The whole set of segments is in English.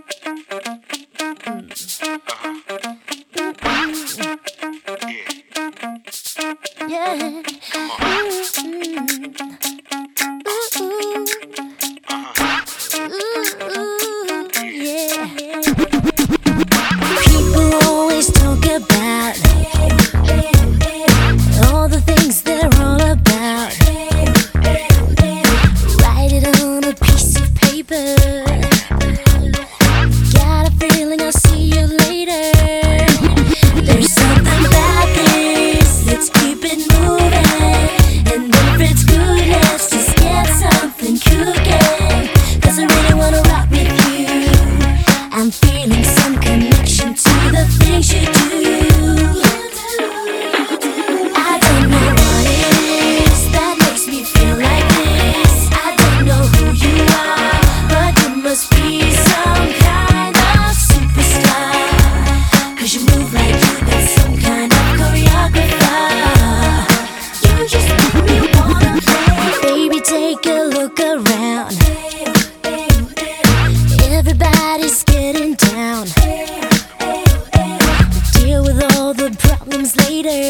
Yeah. People always talk about all the things they're all about. Write it on a piece of paper. Got a feeling I'll see you later. There's something about this, let's keep it moving. And if it's good, let's just get something cooking. 'Cause I really wanna rock with you. I'm feeling some connection to the things you do. I don't know what it is that makes me feel like this. I don't know who you are, but you must be some kind of superstar. 'Cause you move like you got some kind of choreographer. You just make me wanna play. Baby, take a look around. Everybody's getting down. Deal with all the problems later.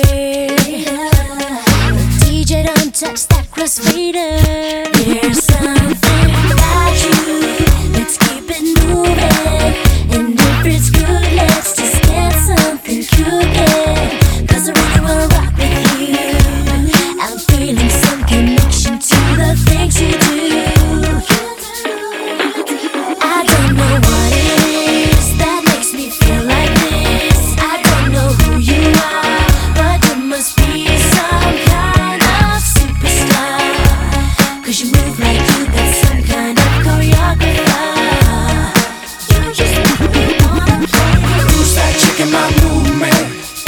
DJ, don't touch that crossfader. There's something about you, let's keep it moving. And if it's good, let's just get something cooking. 'Cause I really wanna rock with you. I'm feeling some connection to the things you do. I don't know what it is that makes me feel like this. I don't know who you are, but you must be some kind of superstar. 'Cause you move like you got some kind of choreographer. You just make me wanna play. Who's that chick in my movement?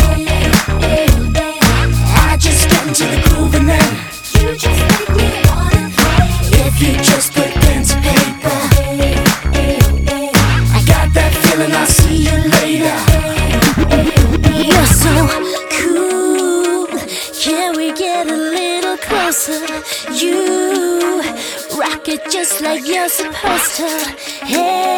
I just get into the groove and then You just make me wanna play. if you just put pen to paper, I got that feeling I'll see you later. You're so cool. Can we get a little closer? You rock it just like you're supposed to. Hey.